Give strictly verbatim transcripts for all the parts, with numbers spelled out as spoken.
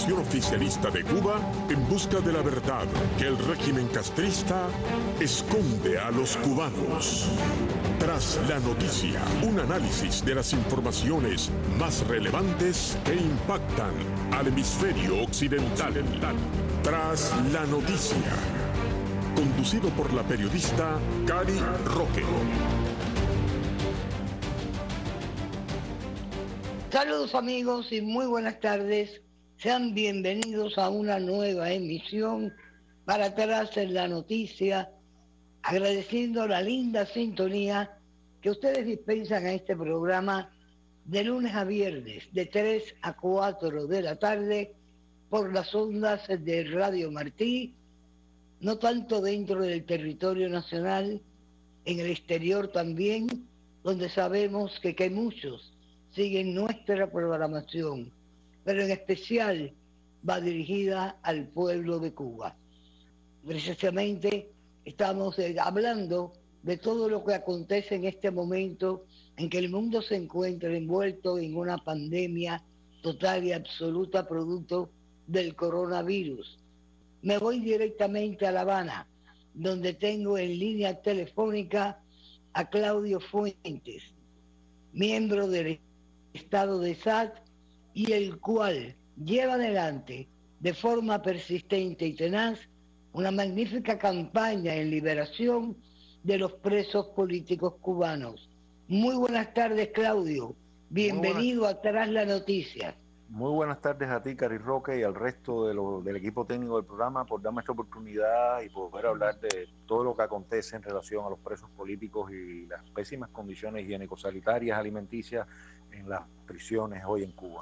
televisión oficialista de Cuba en busca de la verdad que el régimen castrista esconde a los cubanos. Tras la noticia, un análisis de las informaciones más relevantes que impactan al hemisferio occidental. Tras la noticia, conducido por la periodista Cari Roque. Saludos amigos y muy buenas tardes. Sean bienvenidos a una nueva emisión para Tras la Noticia, agradeciendo la linda sintonía que ustedes dispensan a este programa de lunes a viernes, de tres a cuatro de la tarde, por las ondas de Radio Martí, no tanto dentro del territorio nacional, en el exterior también, donde sabemos que, que hay muchos siguen nuestra programación, pero en especial va dirigida al pueblo de Cuba. Precisamente estamos eh, hablando de todo lo que acontece en este momento en que el mundo se encuentra envuelto en una pandemia total y absoluta producto del coronavirus. Me voy directamente a La Habana, donde tengo en línea telefónica a Claudio Fuentes, miembro del Estado de S A T, y el cual lleva adelante de forma persistente y tenaz una magnífica campaña en liberación de los presos políticos cubanos. Muy buenas tardes, Claudio. Bienvenido a Tras la Noticia. Muy buenas tardes a ti, Cari Roque, y al resto de lo, del equipo técnico del programa por darme esta oportunidad y poder hablar de todo lo que acontece en relación a los presos políticos y las pésimas condiciones higiénico-sanitarias, alimenticias en las prisiones hoy en Cuba.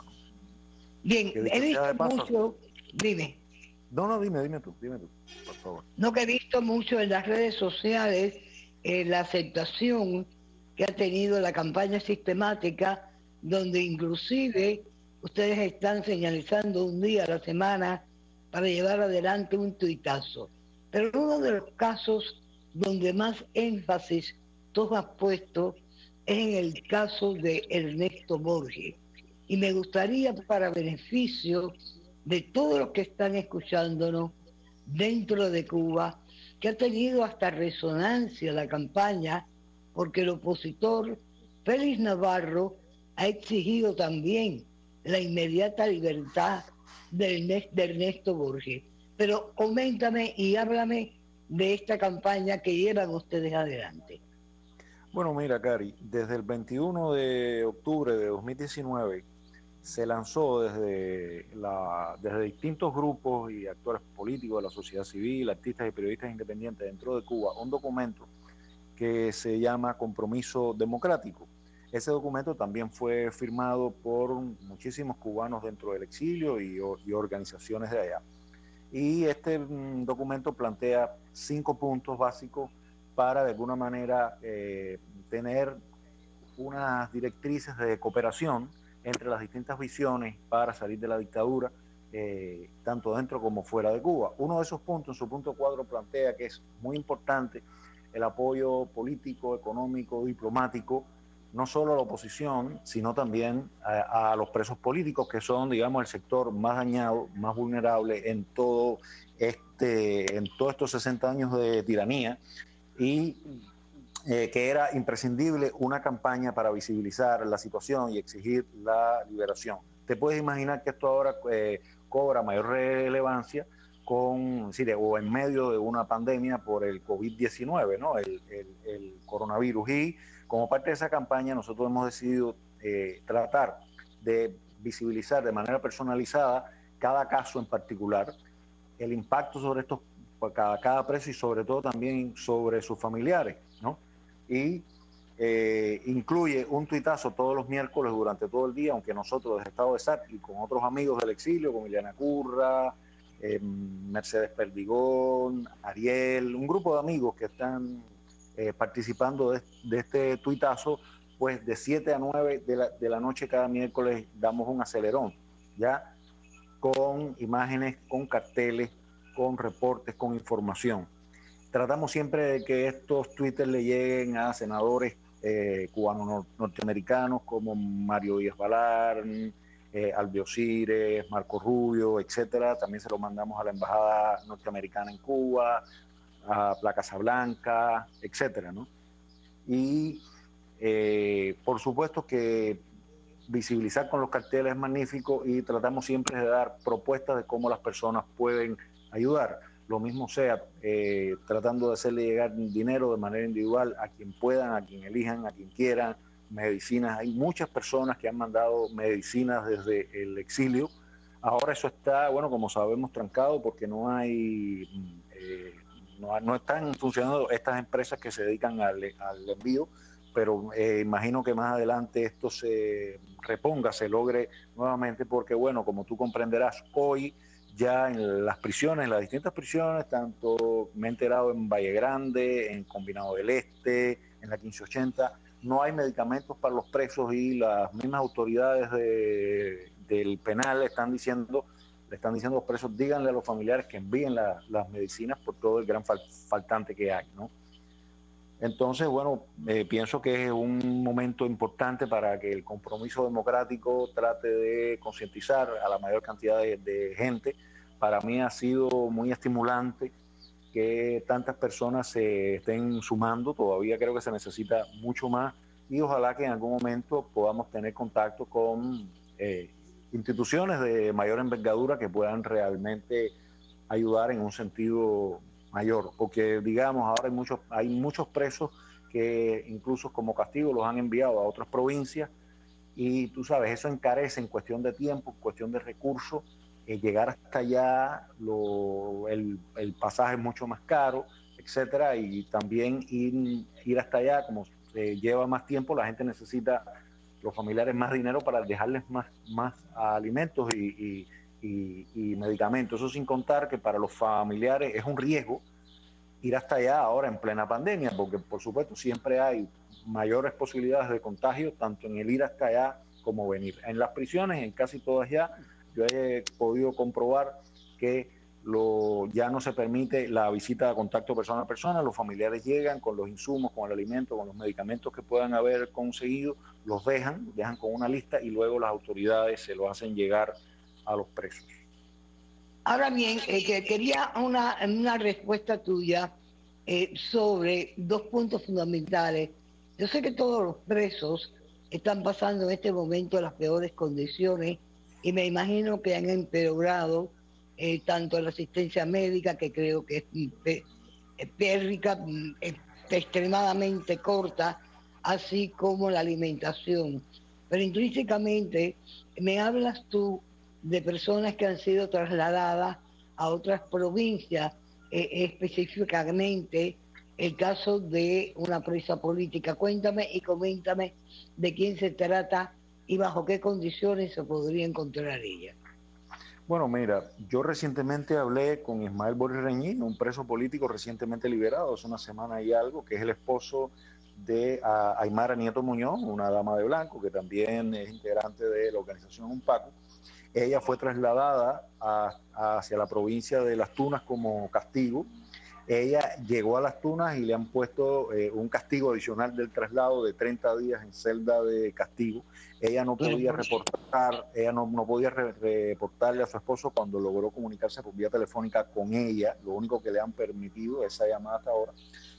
Bien, he visto mucho... Dime. No, no, dime, dime tú, dime tú, por favor. No, que he visto mucho en las redes sociales eh, la aceptación que ha tenido la campaña sistemática, donde inclusive ustedes están señalizando un día a la semana para llevar adelante un tuitazo. Pero uno de los casos donde más énfasis tú has puesto es en el caso de Ernesto Borges. Y me gustaría, para beneficio de todos los que están escuchándonos dentro de Cuba, que ha tenido hasta resonancia la campaña, porque el opositor Félix Navarro ha exigido también la inmediata libertad de Ernesto Borges. Pero coméntame y háblame de esta campaña que llevan ustedes adelante. Bueno, mira, Cari, desde el veintiuno de octubre de dos mil diecinueve se lanzó desde, la, desde distintos grupos y actores políticos de la sociedad civil, artistas y periodistas independientes dentro de Cuba, un documento que se llama Compromiso Democrático. Ese documento también fue firmado por muchísimos cubanos dentro del exilio y, y organizaciones de allá. Y este mm, documento plantea cinco puntos básicos para de alguna manera eh, tener unas directrices de cooperación entre las distintas visiones para salir de la dictadura, eh, tanto dentro como fuera de Cuba. Uno de esos puntos, en su punto cuatro, plantea que es muy importante el apoyo político, económico, diplomático, no solo a la oposición, sino también a, a los presos políticos, que son, digamos, el sector más dañado, más vulnerable en todo este, en todos estos sesenta años de tiranía, y eh, que era imprescindible una campaña para visibilizar la situación y exigir la liberación. Te puedes imaginar que esto ahora eh, cobra mayor relevancia con, sí, de, o en medio de una pandemia por el COVID diecinueve, ¿no? el, el, el coronavirus. Y como parte de esa campaña nosotros hemos decidido eh, tratar de visibilizar de manera personalizada cada caso en particular, el impacto sobre estos cada, cada preso y sobre todo también sobre sus familiares, ¿no? Y eh, incluye un tuitazo todos los miércoles durante todo el día, aunque nosotros desde Estado de S A T y con otros amigos del exilio, como Ileana Curra, eh, Mercedes Perdigón, Ariel, un grupo de amigos que están eh, participando de, de este tuitazo, pues de siete a nueve de la, de la noche cada miércoles damos un acelerón, ¿ya? Con imágenes, con carteles, con reportes, con información. Tratamos siempre de que estos twitters le lleguen a senadores eh, cubanos norteamericanos como Mario Díaz Balart, eh, Albiocires, Marco Rubio, etcétera. También se lo mandamos a la Embajada Norteamericana en Cuba, a la Casa Blanca, etcétera, ¿no? Y eh, por supuesto que visibilizar con los carteles es magnífico y tratamos siempre de dar propuestas de cómo las personas pueden ayudar. Lo mismo sea eh, tratando de hacerle llegar dinero de manera individual a quien puedan, a quien elijan, a quien quieran, medicinas. Hay muchas personas que han mandado medicinas desde el exilio. Ahora eso está, bueno, como sabemos, trancado porque no hay, eh, no, no están funcionando estas empresas que se dedican al, al envío, pero eh, imagino que más adelante esto se reponga, se logre nuevamente, porque bueno, como tú comprenderás, hoy ya en las prisiones, en las distintas prisiones, tanto me he enterado en Valle Grande, en Combinado del Este, en la quince ochenta, no hay medicamentos para los presos y las mismas autoridades de, del penal están diciendo, le están diciendo a los presos, díganle a los familiares que envíen la, las medicinas por todo el gran fal, faltante que hay, ¿no? Entonces, bueno, eh, pienso que es un momento importante para que el compromiso democrático trate de concientizar a la mayor cantidad de, de gente. Para mí ha sido muy estimulante que tantas personas se estén sumando, todavía creo que se necesita mucho más y ojalá que en algún momento podamos tener contacto con eh, instituciones de mayor envergadura que puedan realmente ayudar en un sentido mayor, porque digamos ahora hay muchos, hay muchos presos que incluso como castigo los han enviado a otras provincias y tú sabes, eso encarece en cuestión de tiempo, en cuestión de recursos, eh, llegar hasta allá, lo, el, el pasaje es mucho más caro, etcétera, y también ir, ir hasta allá, como eh, lleva más tiempo, la gente necesita, los familiares, más dinero para dejarles más, más alimentos y, y Y, y medicamentos, eso sin contar que para los familiares es un riesgo ir hasta allá ahora en plena pandemia, porque por supuesto siempre hay mayores posibilidades de contagio, tanto en el ir hasta allá como venir. En las prisiones, en casi todas ya, yo he podido comprobar que lo, ya no se permite la visita de contacto persona a persona, los familiares llegan con los insumos, con el alimento, con los medicamentos que puedan haber conseguido, los dejan, dejan con una lista y luego las autoridades se lo hacen llegar a los presos. Ahora bien, eh, que quería una, una respuesta tuya eh, sobre dos puntos fundamentales. Yo sé que todos los presos están pasando en este momento las peores condiciones y me imagino que han empeorado eh, tanto la asistencia médica, que creo que es eh, pérrica, eh, extremadamente corta, así como la alimentación. Pero intrínsecamente me hablas tú de personas que han sido trasladadas a otras provincias, eh, específicamente el caso de una presa política. Cuéntame y coméntame de quién se trata y bajo qué condiciones se podría encontrar ella. Bueno, mira, yo recientemente hablé con Ismael Boris Reñín, un preso político recientemente liberado, hace una semana y algo, que es el esposo de uh, Aymara Nieto Muñoz, una dama de blanco, que también es integrante de la organización UNPACO. Ella fue trasladada a, a hacia la provincia de Las Tunas como castigo. Ella llegó a Las Tunas y le han puesto eh, un castigo adicional del traslado de treinta días en celda de castigo. Ella no podía reportar, ella no, no podía re, reportarle a su esposo cuando logró comunicarse por vía telefónica con ella. Lo único que le han permitido, esa llamada hasta ahora,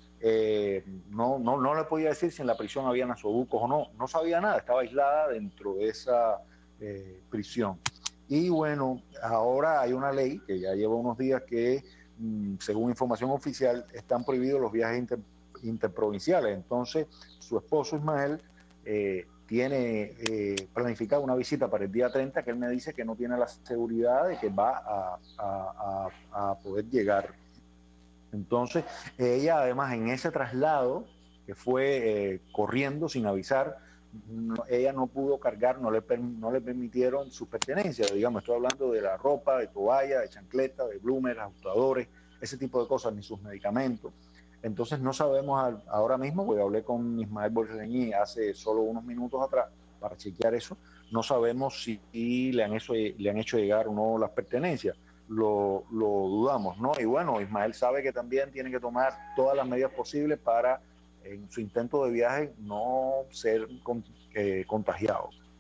eh, no, no, no le podía decir si en la prisión había nasobucos o no. No sabía nada, estaba aislada dentro de esa eh, prisión. Y bueno, ahora hay una ley que ya lleva unos días que, según información oficial, están prohibidos los viajes inter, interprovinciales. Entonces, su esposo Ismael eh, tiene eh, planificado una visita para el día treinta, que él me dice que no tiene la seguridad de que va a, a, a, a poder llegar. Entonces, ella además en ese traslado, que fue eh, corriendo sin avisar, No, ella no pudo cargar, no le, no le permitieron sus pertenencias, digamos, estoy hablando de la ropa, de toalla, de chancleta, de bloomers, ajustadores, ese tipo de cosas, ni sus medicamentos. Entonces no sabemos al, ahora mismo, porque hablé con Ismael Borreñí hace solo unos minutos atrás para chequear eso, no sabemos si le han hecho, le han hecho llegar o no las pertenencias, lo, lo dudamos, ¿no? Y bueno, Ismael sabe que también tiene que tomar todas las medidas posibles para en su intento de viaje no ser con, eh, contagiado.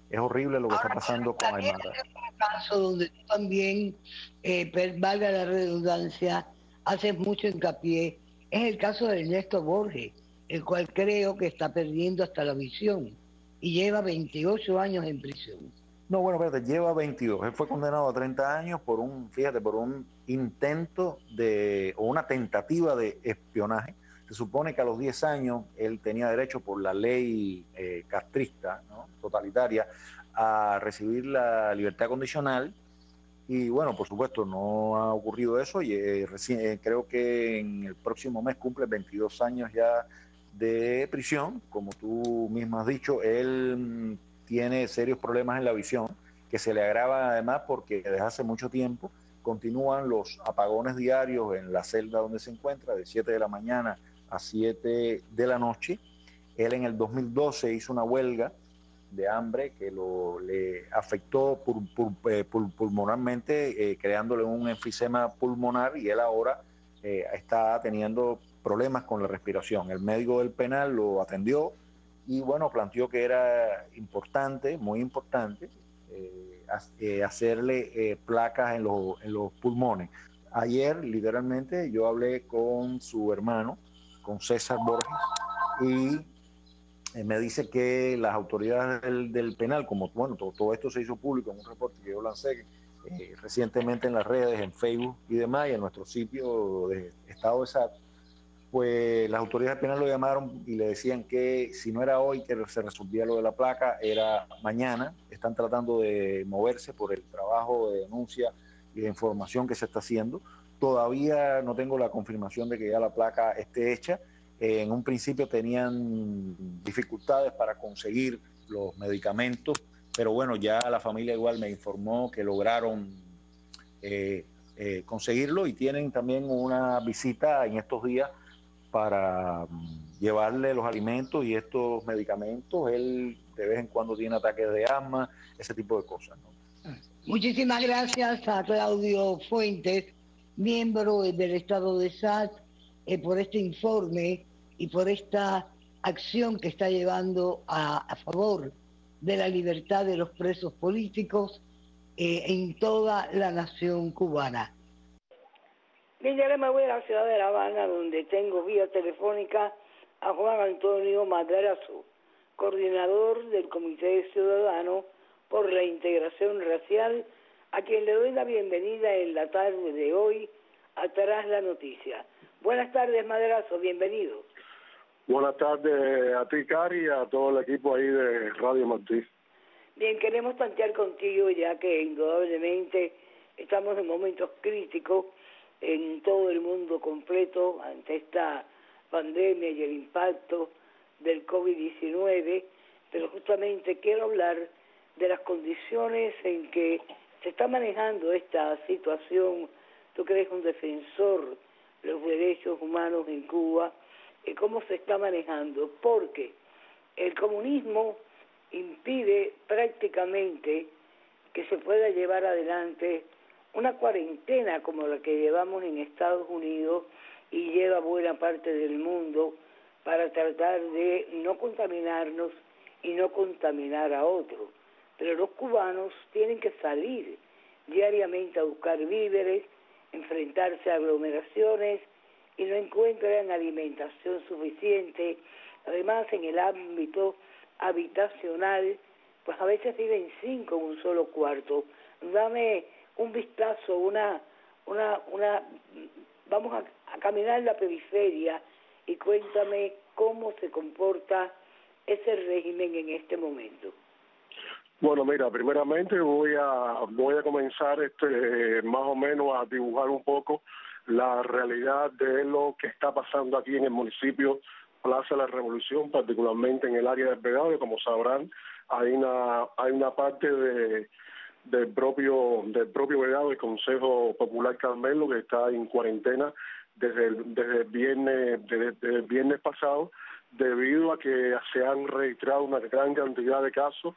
Es horrible lo que Ahora, está pasando con también Aymara. hay otro caso donde tú también, eh, per- valga la redundancia, haces mucho hincapié, es el caso de Ernesto Borges, el cual creo que está perdiendo hasta la visión y lleva veintiocho años en prisión. No, bueno, espérate, lleva veintidós. Él fue condenado a treinta años por un, fíjate, por un intento de, o una tentativa de espionaje. Se supone que a los diez años él tenía derecho por la ley eh, castrista, ¿no?, totalitaria, a recibir la libertad condicional. Y bueno, por supuesto, no ha ocurrido eso y eh, recién, eh, creo que en el próximo mes cumple veintidós años ya de prisión. Como tú mismo has dicho, él mm, tiene serios problemas en la visión, que se le agravan además porque desde hace mucho tiempo continúan los apagones diarios en la celda donde se encuentra, de siete de la mañana a siete de la noche. Él en el dos mil doce hizo una huelga de hambre que lo, le afectó pul, pul, pul, pulmonarmente, eh, creándole un enfisema pulmonar, y él ahora eh, está teniendo problemas con la respiración. El médico del penal lo atendió y bueno, planteó que era importante, muy importante, eh, eh, hacerle eh, placas en, lo, en los pulmones. Ayer, literalmente, yo hablé con su hermano, con César Borges, y me dice que las autoridades del, del penal, como bueno, todo, todo esto se hizo público en un reporte que yo lancé eh, recientemente en las redes, en Facebook y demás, y en nuestro sitio de Estado de S A T, pues las autoridades del penal lo llamaron y le decían que si no era hoy que se resolvía lo de la placa, era mañana. Están tratando de moverse por el trabajo de denuncia y de información que se está haciendo. Todavía no tengo la confirmación de que ya la placa esté hecha. Eh, en un principio tenían dificultades para conseguir los medicamentos, pero bueno, ya la familia igual me informó que lograron eh, eh, conseguirlo, y tienen también una visita en estos días para um, llevarle los alimentos y estos medicamentos. Él de vez en cuando tiene ataques de asma, ese tipo de cosas, ¿no? Muchísimas gracias a Claudio Fuentes, miembro del Estado de S A T, eh, por este informe y por esta acción que está llevando a, a favor de la libertad de los presos políticos eh, en toda la nación cubana. Bien, ya me voy a la ciudad de La Habana, donde tengo vía telefónica a Juan Antonio Madrazo, coordinador del Comité Ciudadano por la Integración Racial, a quien le doy la bienvenida en la tarde de hoy a Tras la Noticia. Buenas tardes, Madrazo, bienvenido. Buenas tardes a ti, Cari, y a todo el equipo ahí de Radio Martí. Bien, queremos tantear contigo, ya que indudablemente estamos en momentos críticos en todo el mundo completo ante esta pandemia y el impacto del COVID diecinueve, pero justamente quiero hablar de las condiciones en que se está manejando esta situación. Tú que eres un defensor de los derechos humanos en Cuba, y cómo se está manejando, porque el comunismo impide prácticamente que se pueda llevar adelante una cuarentena como la que llevamos en Estados Unidos y lleva buena parte del mundo, para tratar de no contaminarnos y no contaminar a otros. Pero los cubanos tienen que salir diariamente a buscar víveres, enfrentarse a aglomeraciones y no encuentran alimentación suficiente. Además, en el ámbito habitacional, pues a veces viven cinco en un solo cuarto. Dame un vistazo, una, una, una, vamos a, a caminar la periferia y cuéntame cómo se comporta ese régimen en este momento. Bueno, mira, primeramente voy a voy a comenzar este más o menos a dibujar un poco la realidad de lo que está pasando aquí en el municipio Plaza de la Revolución, particularmente en el área del Vedado. Como sabrán, hay una hay una parte de del propio del propio Vedado, el Consejo Popular Carmelo, que está en cuarentena desde el, desde el viernes desde, desde el viernes pasado, debido a que se han registrado una gran cantidad de casos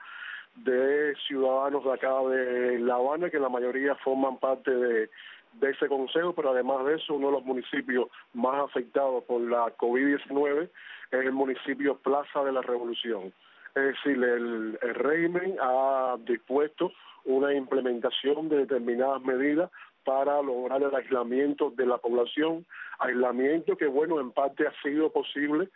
de ciudadanos de acá de La Habana, que la mayoría forman parte de, de ese consejo, pero además de eso, uno de los municipios más afectados por la COVID diecinueve es el municipio Plaza de la Revolución. Es decir, el, el régimen ha dispuesto una implementación de determinadas medidas para lograr el aislamiento de la población, aislamiento que, bueno, en parte ha sido posible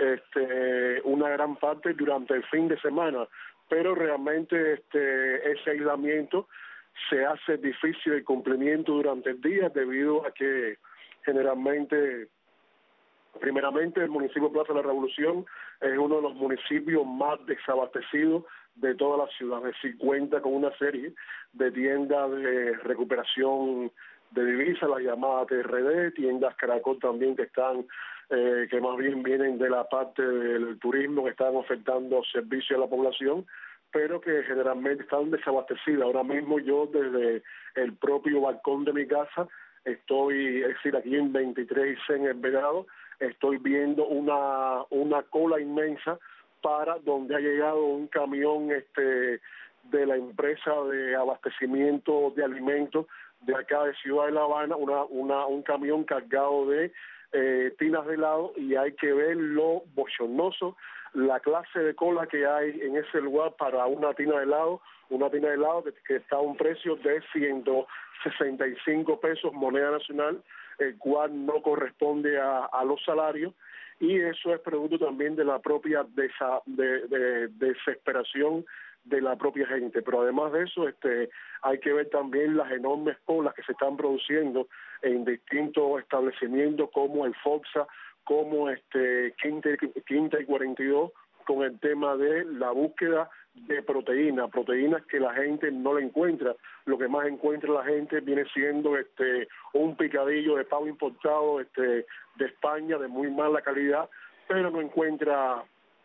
este, una gran parte durante el fin de semana, pero realmente este, ese aislamiento se hace difícil el cumplimiento durante el día debido a que generalmente, primeramente, el municipio Plaza de la Revolución es uno de los municipios más desabastecidos de toda la ciudad, es decir, cuenta con una serie de tiendas de recuperación de divisas, las llamadas T R D, tiendas Caracol también que están, eh, que más bien vienen de la parte del turismo, que están ofertando servicios a la población, pero que generalmente están desabastecidas. Ahora mismo yo desde el propio balcón de mi casa estoy, es decir, aquí en veintitrés y C en el Vedado, estoy viendo una, una cola inmensa para donde ha llegado un camión este de la empresa de abastecimiento de alimentos de acá de Ciudad de La Habana, una, una, un camión cargado de eh, tinas de helado, y hay que ver lo bochornoso, la clase de cola que hay en ese lugar para una tina de helado, una tina de helado que, que está a un precio de ciento sesenta y cinco pesos moneda nacional, el cual no corresponde a, a los salarios, y eso es producto también de la propia desa, de, de, de desesperación de la propia gente. Pero además de eso, este, hay que ver también las enormes colas que se están produciendo en distintos establecimientos como el Foxa, como este Quinta, Quinta y cuarenta y dos, con el tema de la búsqueda de proteínas, proteínas que la gente no la encuentra. Lo que más encuentra la gente viene siendo este un picadillo de pavo importado este de España de muy mala calidad, pero no encuentra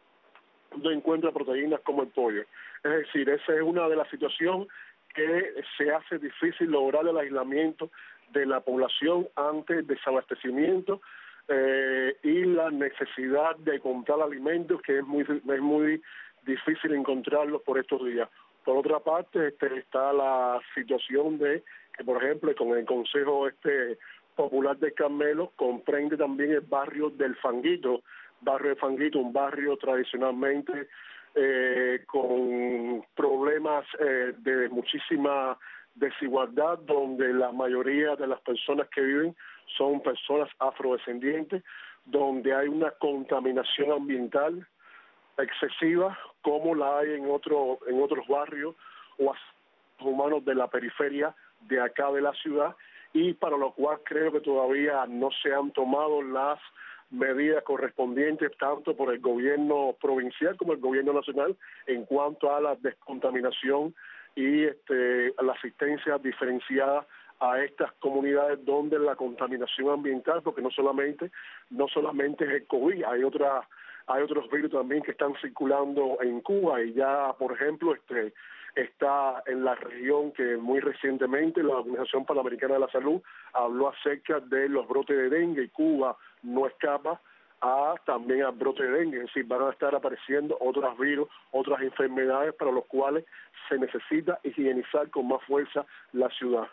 no encuentra proteínas como el pollo. Es decir, esa es una de las situaciones que se hace difícil lograr el aislamiento de la población ante el desabastecimiento eh, y la necesidad de comprar alimentos, que es muy es muy difícil encontrarlos por estos días. Por otra parte, este, está la situación de que, por ejemplo, con el Consejo este Popular del Carmelo comprende también el barrio del Fanguito, barrio de Fanguito, un barrio tradicionalmente eh, con problemas eh, de muchísima desigualdad, donde la mayoría de las personas que viven son personas afrodescendientes, donde hay una contaminación ambiental excesiva, como la hay en otro en otros barrios o humanos de la periferia de acá de la ciudad, y para lo cual creo que todavía no se han tomado las medidas correspondientes tanto por el gobierno provincial como el gobierno nacional en cuanto a la descontaminación y este, a la asistencia diferenciada a estas comunidades donde la contaminación ambiental, porque no solamente no solamente es el COVID, hay otras hay otros virus también que están circulando en Cuba, y ya, por ejemplo, este está en la región que muy recientemente la Organización Panamericana de la Salud habló acerca de los brotes de dengue, y Cuba no escapa a también al brote de dengue. Es decir, van a estar apareciendo otros virus, otras enfermedades para los cuales se necesita higienizar con más fuerza la ciudad.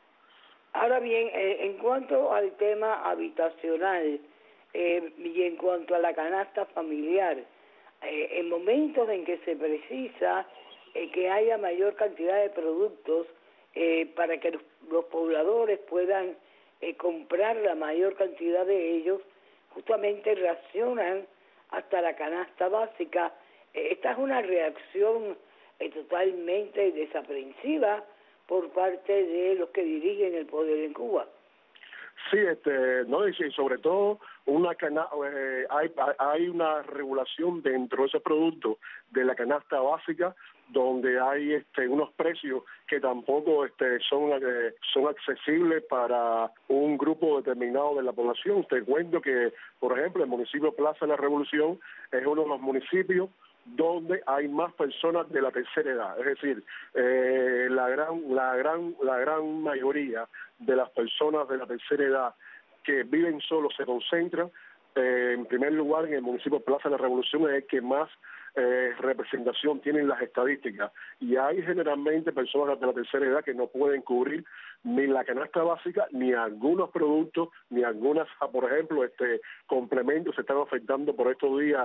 Ahora bien, eh, en cuanto al tema habitacional eh, y en cuanto a la canasta familiar, eh, en momentos en que se precisa eh, que haya mayor cantidad de productos eh, para que los, los pobladores puedan eh, comprar la mayor cantidad de ellos, justamente racionan hasta la canasta básica. Eh, esta es una reacción eh, totalmente desaprensiva por parte de los que dirigen el poder en Cuba. Sí, este, no, y sobre todo una cana eh, hay hay una regulación dentro de ese producto de la canasta básica, donde hay este unos precios que tampoco este son eh, son accesibles para un grupo determinado de la población. Te cuento que, por ejemplo, el municipio Plaza de la Revolución es uno de los municipios donde hay más personas de la tercera edad, es decir, eh, la gran la gran la gran mayoría de las personas de la tercera edad que viven solos se concentran eh, en primer lugar en el municipio Plaza de la Revolución, es el que más eh, representación tienen las estadísticas, y hay generalmente personas de la tercera edad que no pueden cubrir ni la canasta básica ni algunos productos ni algunas, por ejemplo, este complementos se están ofertando por estos días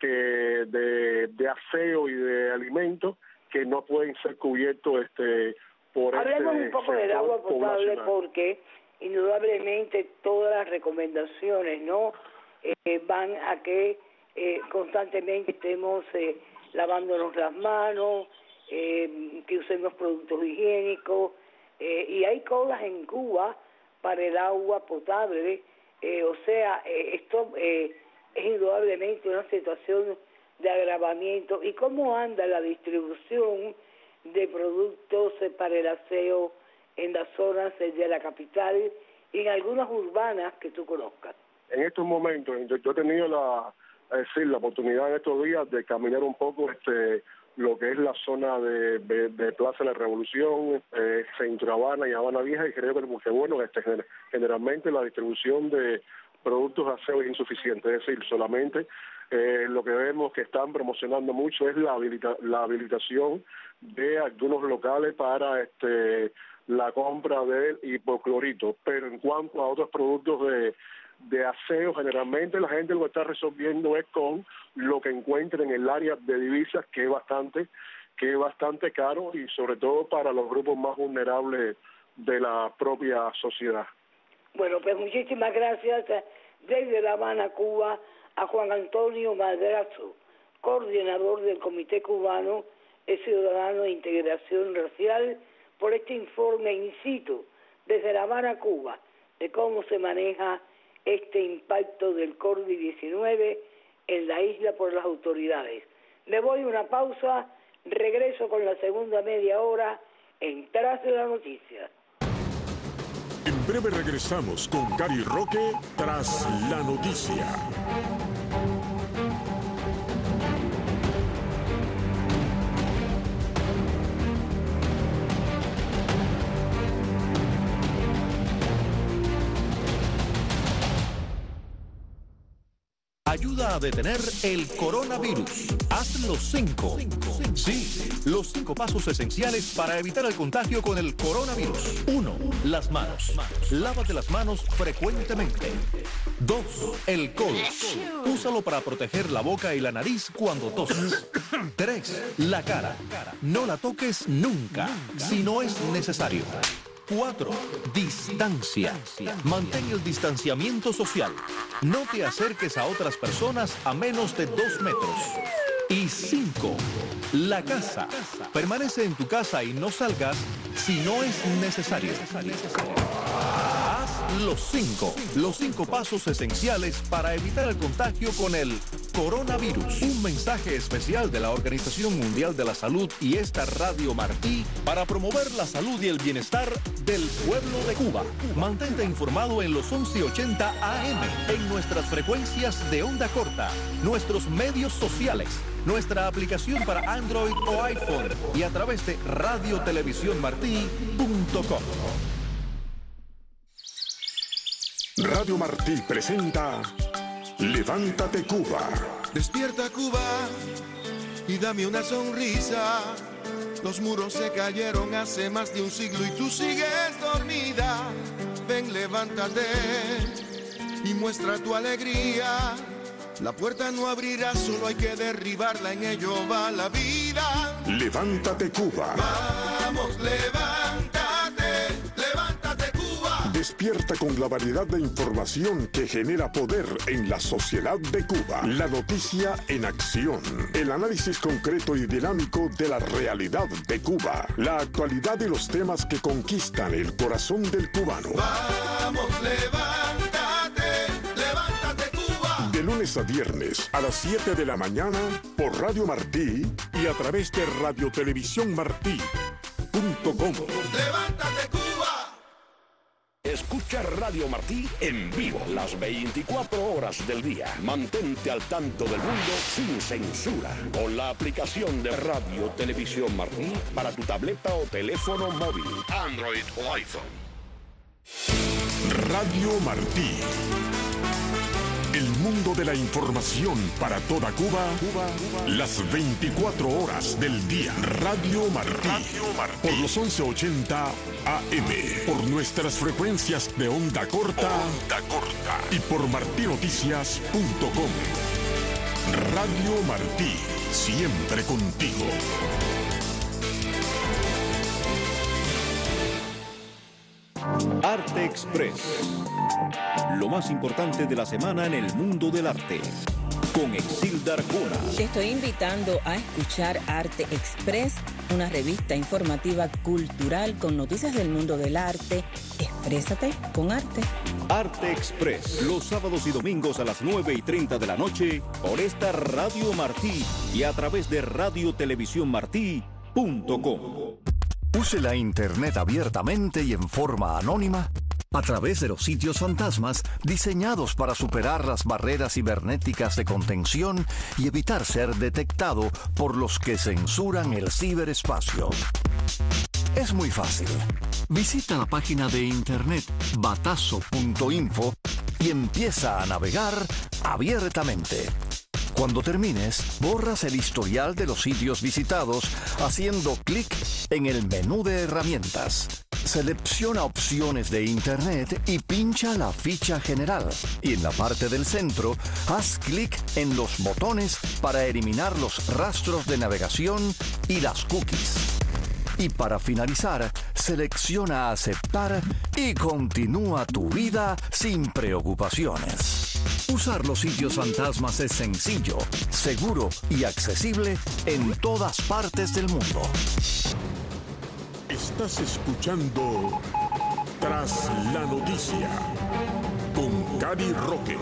que de, de aseo y de alimentos que no pueden ser cubiertos este por Hablemos este un poco del agua potable, porque indudablemente todas las recomendaciones no eh, van a que eh, constantemente estemos eh, lavándonos las manos, eh, que usemos productos higiénicos, eh, y hay colas en Cuba para el agua potable, eh, o sea, eh, esto eh, es indudablemente una situación de agravamiento. ¿Y cómo anda la distribución de productos eh, para el aseo en las zonas eh, de la capital y en algunas urbanas que tú conozcas? En estos momentos, yo, yo he tenido la, es decir, la oportunidad en estos días de caminar un poco este lo que es la zona de, de, de Plaza de la Revolución, eh, Centro Habana y Habana Vieja, y creo que, que bueno, este, generalmente la distribución de productos de aseo es insuficiente, es decir, solamente eh, lo que vemos que están promocionando mucho es la, habilita la habilitación de algunos locales para este la compra del hipoclorito, pero en cuanto a otros productos de de aseo, generalmente la gente lo que está resolviendo es con lo que encuentra en el área de divisas, que es bastante que es bastante caro, y sobre todo para los grupos más vulnerables de la propia sociedad. Bueno, pues muchísimas gracias desde La Habana, Cuba, a Juan Antonio Madrazo, coordinador del Comité Cubano Ciudadano de Integración Racial, por este informe in situ desde La Habana, Cuba, de cómo se maneja este impacto del COVID diecinueve en la isla por las autoridades. Me voy a una pausa, regreso con la segunda media hora en Tras de la Noticia. En breve regresamos con Cari Roque Tras la Noticia. Ayuda a detener el coronavirus. Haz los cinco. Sí, los cinco pasos esenciales para evitar el contagio con el coronavirus. Uno, las manos. Lávate las manos frecuentemente. Dos, el codo. Úsalo para proteger la boca y la nariz cuando tosas. Tres, la cara. No la toques nunca, si no es necesario. Cuatro, distancia. Mantén el distanciamiento social. No te acerques a otras personas a menos de dos metros. Y cinco, la casa. Permanece en tu casa y no salgas si no es necesario. Haz los cinco, los cinco pasos esenciales para evitar el contagio con el coronavirus. Un mensaje especial de la Organización Mundial de la Salud y esta Radio Martí para promover la salud y el bienestar del pueblo de Cuba. Mantente informado en los once ochenta A M, en nuestras frecuencias de onda corta, nuestros medios sociales, nuestra aplicación para Android o iPhone y a través de radio televisión martí punto com. Radio Martí presenta Levántate Cuba. Despierta Cuba y dame una sonrisa. Los muros se cayeron hace más de un siglo y tú sigues dormida. Ven, levántate y muestra tu alegría. La puerta no abrirá, solo hay que derribarla, en ello va la vida. Levántate Cuba. Vamos, levántate, levántate Cuba. Despierta con la variedad de información que genera poder en la sociedad de Cuba. La noticia en acción. El análisis concreto y dinámico de la realidad de Cuba. La actualidad y los temas que conquistan el corazón del cubano. Vamos, levántate, levántate Cuba. De lunes a viernes a las siete de la mañana por Radio Martí y a través de radio televisión martí punto com. Levántate Cuba. Escucha Radio Martí en vivo las veinticuatro horas del día. Mantente al tanto del mundo sin censura con la aplicación de Radio Televisión Martí para tu tableta o teléfono móvil, Android o iPhone. Radio Martí. El mundo de la información para toda Cuba, Cuba, Cuba. Las veinticuatro horas del día. Radio Martí. Radio Martí. Por los once ochenta A M. Por nuestras frecuencias de onda corta. Onda corta. Y por martinoticias punto com. Radio Martí, siempre contigo. Arte Express. Lo más importante de la semana en el mundo del arte. Con Exilda Arjona. Te estoy invitando a escuchar Arte Express, una revista informativa cultural con noticias del mundo del arte. Exprésate con arte. Arte Express, los sábados y domingos a las nueve y treinta de la noche por esta Radio Martí y a través de radio televisión martí punto com. Use la Internet abiertamente y en forma anónima a través de los sitios fantasmas diseñados para superar las barreras cibernéticas de contención y evitar ser detectado por los que censuran el ciberespacio. Es muy fácil. Visita la página de internet batazo punto info y empieza a navegar abiertamente. Cuando termines, borras el historial de los sitios visitados haciendo clic en el menú de herramientas. Selecciona opciones de Internet y pincha la ficha general. Y en la parte del centro, haz clic en los botones para eliminar los rastros de navegación y las cookies. Y para finalizar, selecciona aceptar y continúa tu vida sin preocupaciones. Usar los sitios fantasmas es sencillo, seguro y accesible en todas partes del mundo. Estás escuchando Tras la Noticia con Cari Roque.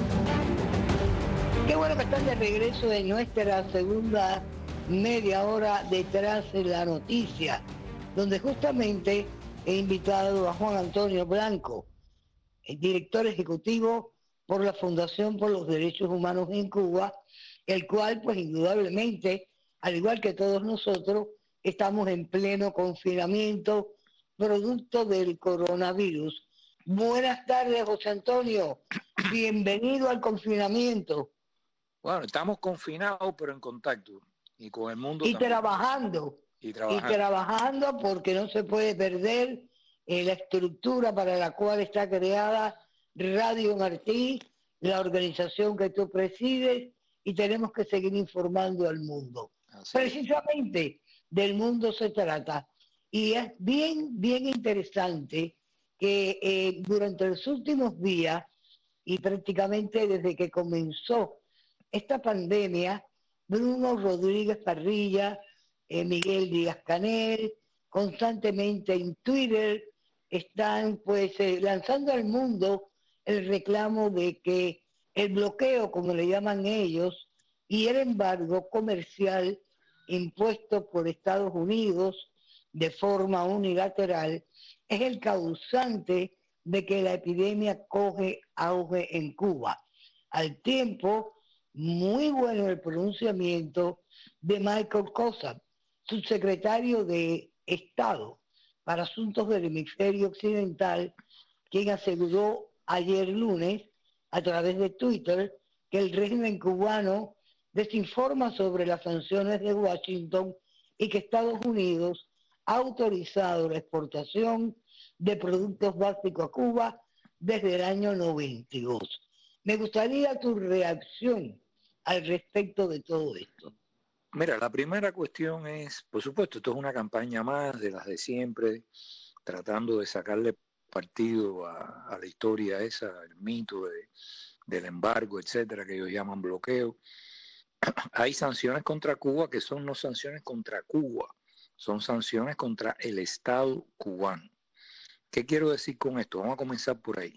Qué bueno que están de regreso en nuestra segunda media hora de Tras la Noticia, donde justamente he invitado a Juan Antonio Blanco, el director ejecutivo por la Fundación por los Derechos Humanos en Cuba, el cual pues indudablemente, al igual que todos nosotros, estamos en pleno confinamiento producto del coronavirus. Buenas tardes, José Antonio. Bienvenido al confinamiento. Bueno, estamos confinados, pero en contacto. Y con el mundo Y también. trabajando. Y trabajando. Y trabajando porque no se puede perder eh, la estructura para la cual está creada Radio Martí, la organización que tú presides, y tenemos que seguir informando al mundo. Así Precisamente del mundo se trata. Y es bien, bien interesante que eh, durante los últimos días, y prácticamente desde que comenzó esta pandemia, Bruno Rodríguez Parrilla, eh, Miguel Díaz-Canel, constantemente en Twitter están pues eh, lanzando al mundo el reclamo de que el bloqueo, como le llaman ellos, y el embargo comercial impuesto por Estados Unidos de forma unilateral es el causante de que la epidemia coge auge en Cuba. Al tiempo, muy bueno el pronunciamiento de Michael Kosak, subsecretario de Estado para Asuntos del Hemisferio Occidental, quien aseguró ayer lunes a través de Twitter que el régimen cubano desinforma sobre las sanciones de Washington y que Estados Unidos ha autorizado la exportación de productos básicos a Cuba desde el año noventa y dos. Me gustaría tu reacción al respecto de todo esto. Mira, la primera cuestión es, por supuesto, esto es una campaña más de las de siempre, tratando de sacarle partido a, a la historia esa, el mito de, del embargo, etcétera, que ellos llaman bloqueo. Hay sanciones contra Cuba que son no sanciones contra Cuba, son sanciones contra el Estado cubano. ¿Qué quiero decir con esto? Vamos a comenzar por ahí.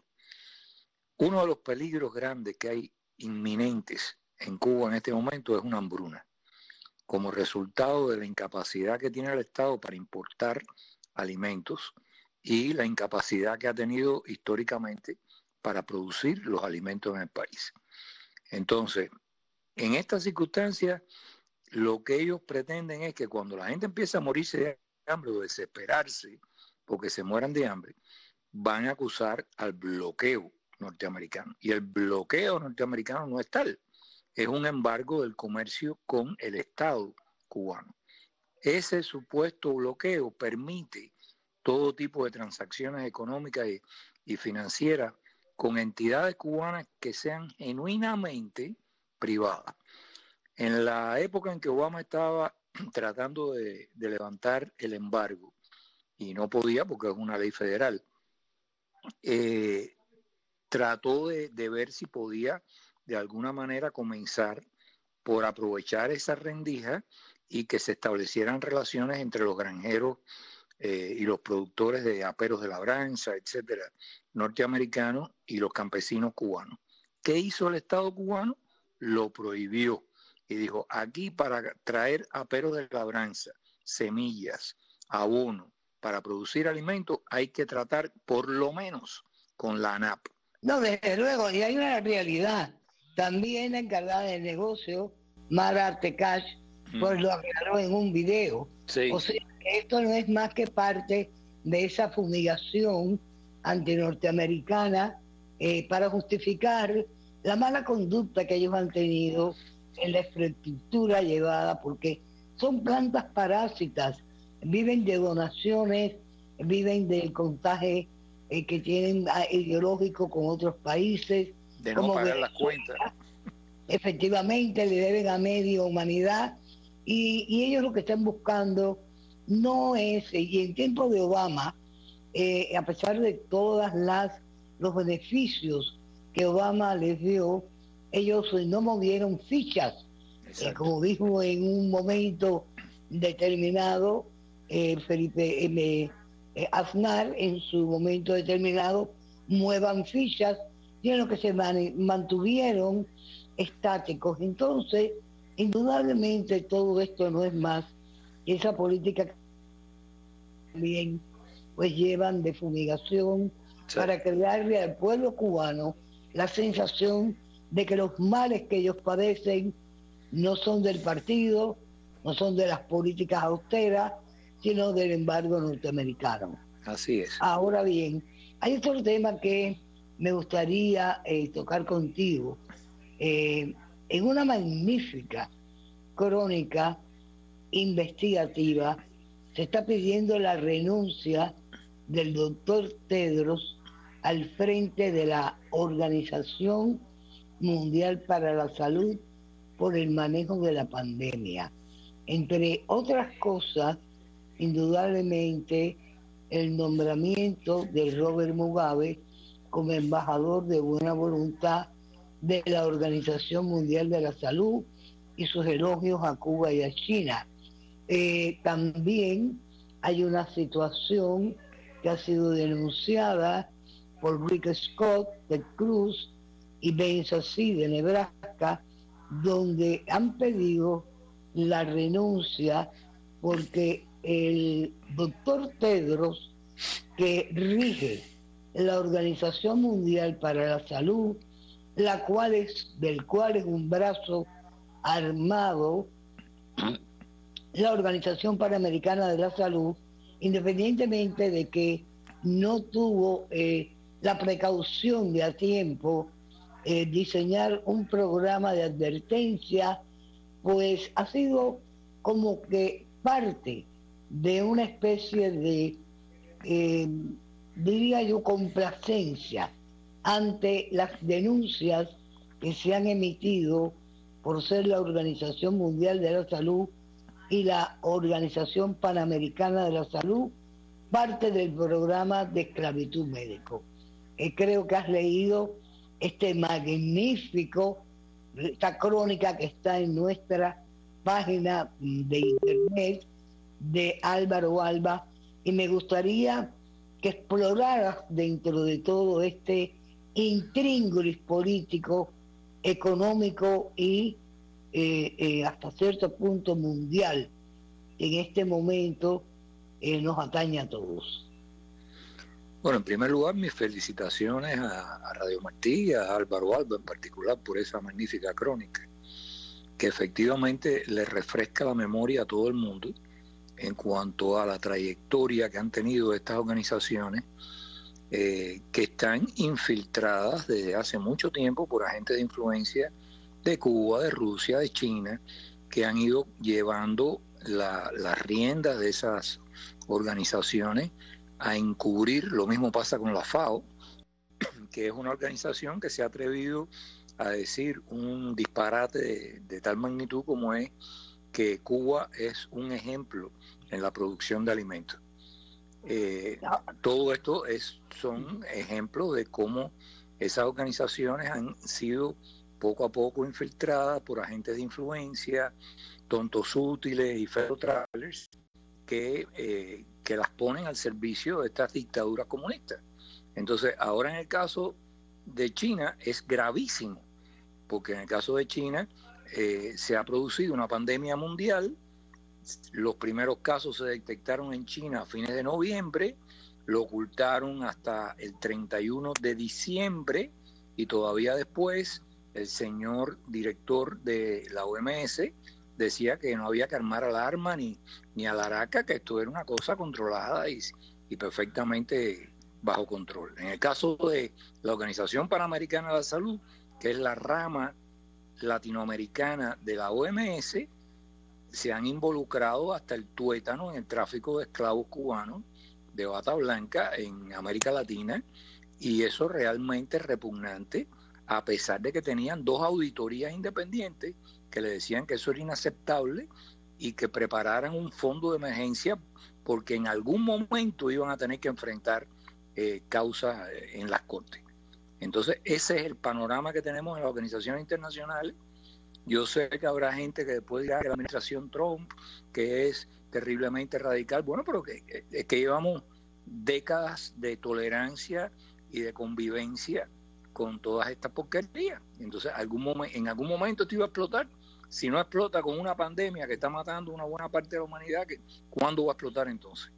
Uno de los peligros grandes que hay inminentes en Cuba en este momento es una hambruna, como resultado de la incapacidad que tiene el Estado para importar alimentos y la incapacidad que ha tenido históricamente para producir los alimentos en el país. Entonces, en estas circunstancias, lo que ellos pretenden es que cuando la gente empieza a morirse de hambre o desesperarse porque se mueran de hambre, van a acusar al bloqueo norteamericano. Y el bloqueo norteamericano no es tal. Es un embargo del comercio con el Estado cubano. Ese supuesto bloqueo permite todo tipo de transacciones económicas y, y financieras con entidades cubanas que sean genuinamente privadas. En la época en que Obama estaba tratando de, de levantar el embargo, y no podía porque es una ley federal, eh, trató de, de ver si podía de alguna manera comenzar por aprovechar esa rendija y que se establecieran relaciones entre los granjeros eh, y los productores de aperos de labranza, etcétera, norteamericanos y los campesinos cubanos. ¿Qué hizo el Estado cubano? Lo prohibió y dijo, aquí para traer aperos de labranza, semillas, abono, para producir alimentos hay que tratar por lo menos con la ANAP. No, desde luego, y hay una realidad. También la encargada del negocio, Mara Artecash, mm. pues lo aclaró en un video. Sí. O sea, que esto no es más que parte de esa fumigación antinorteamericana eh, para justificar la mala conducta que ellos han tenido en la infraestructura llevada, porque son plantas parásitas, viven de donaciones, viven del contagio eh, que tienen ideológico con otros países. De no pagar las cuentas. Efectivamente, le deben a media humanidad y, y ellos lo que están buscando no es, y en tiempo de Obama, eh, a pesar de todas las los beneficios que Obama les dio, ellos no movieron fichas, eh, como dijo en un momento determinado eh, Felipe eh, eh, Aznar, en su momento determinado, muevan fichas, y en lo que se man, mantuvieron estáticos. Entonces, indudablemente todo esto no es más que esa política que también pues llevan de fumigación, sí, para crearle al pueblo cubano la sensación de que los males que ellos padecen no son del partido, no son de las políticas austeras, sino del embargo norteamericano. Así es. Ahora bien, hay otro tema que me gustaría eh, tocar contigo. Eh, en una magnífica crónica investigativa se está pidiendo la renuncia del doctor Tedros al frente de la Organización Mundial para la Salud por el manejo de la pandemia. Entre otras cosas, indudablemente, el nombramiento de Robert Mugabe como embajador de buena voluntad de la Organización Mundial de la Salud y sus elogios a Cuba y a China. Eh, también hay una situación que ha sido denunciada por Rick Scott de Cruz y Ben Sassy de Nebraska, donde han pedido la renuncia porque el doctor Tedros, que rige la Organización Mundial para la Salud, la cual es, del cual es un brazo armado, la Organización Panamericana de la Salud, independientemente de que no tuvo eh, la precaución de a tiempo eh, diseñar un programa de advertencia, pues ha sido como que parte de una especie de, eh, diría yo, complacencia ante las denuncias que se han emitido por ser la Organización Mundial de la Salud y la Organización Panamericana de la Salud, parte del programa de esclavitud médico. Eh, creo que has leído este magnífico, esta crónica que está en nuestra página de internet de Álvaro Alba, y me gustaría que exploraras dentro de todo este intríngulis político, económico y eh, eh, hasta cierto punto mundial, en este momento eh, nos atañe a todos. Bueno, en primer lugar, mis felicitaciones a, a Radio Martí y a Álvaro Alba en particular por esa magnífica crónica, que efectivamente le refresca la memoria a todo el mundo en cuanto a la trayectoria que han tenido estas organizaciones eh, que están infiltradas desde hace mucho tiempo por agentes de influencia de Cuba, de Rusia, de China, que han ido llevando la, las riendas de esas organizaciones a encubrir. Lo mismo pasa con la FAO, que es una organización que se ha atrevido a decir un disparate de, de tal magnitud como es que Cuba es un ejemplo en la producción de alimentos. Eh, todo esto es, son ejemplos de cómo esas organizaciones han sido poco a poco infiltradas por agentes de influencia, tontos útiles y fellow travelers que, eh, que las ponen al servicio de estas dictaduras comunistas. Entonces, ahora en el caso de China es gravísimo, porque en el caso de China eh, se ha producido una pandemia mundial. Los primeros casos se detectaron en China a fines de noviembre, lo ocultaron hasta el treinta y uno de diciembre y todavía después el señor director de la O M S decía que no había que armar alarma ni, ni alaraca, que esto era una cosa controlada y, y perfectamente bajo control. En el caso de la Organización Panamericana de la Salud, que es la rama latinoamericana de la O M S, se han involucrado hasta el tuétano en el tráfico de esclavos cubanos de bata blanca en América Latina, y eso realmente es repugnante, a pesar de que tenían dos auditorías independientes que le decían que eso era inaceptable y que prepararan un fondo de emergencia porque en algún momento iban a tener que enfrentar eh, causas en las cortes. Entonces ese es el panorama que tenemos en las organizaciones internacionales. Yo sé que habrá gente que después dirá que la administración Trump, que es terriblemente radical, bueno, pero que, es que llevamos décadas de tolerancia y de convivencia con todas estas porquerías. Entonces, algún momen, en algún momento esto iba a explotar. Si no explota con una pandemia que está matando una buena parte de la humanidad, ¿cuándo va a explotar entonces?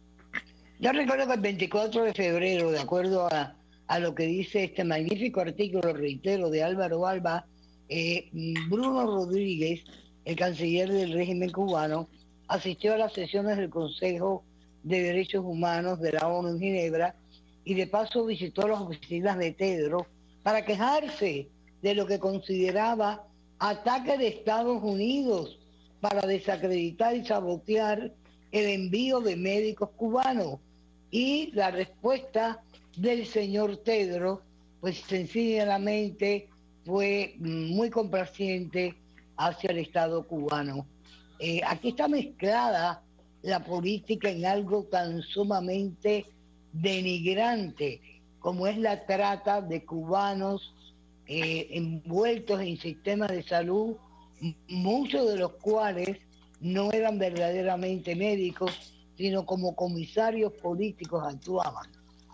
Yo recuerdo que el veinticuatro de febrero, de acuerdo a, a lo que dice este magnífico artículo, reitero, de Álvaro Alba, eh, Bruno Rodríguez, el canciller del régimen cubano, asistió a las sesiones del Consejo de Derechos Humanos de la ONU en Ginebra y de paso visitó las oficinas de Tedros para quejarse de lo que consideraba ataque de Estados Unidos para desacreditar y sabotear el envío de médicos cubanos. Y la respuesta del señor Tedros, pues sencillamente fue muy complaciente hacia el Estado cubano. Eh, aquí está mezclada la política en algo tan sumamente denigrante como es la trata de cubanos eh, envueltos en sistemas de salud, muchos de los cuales no eran verdaderamente médicos, sino como comisarios políticos actuaban.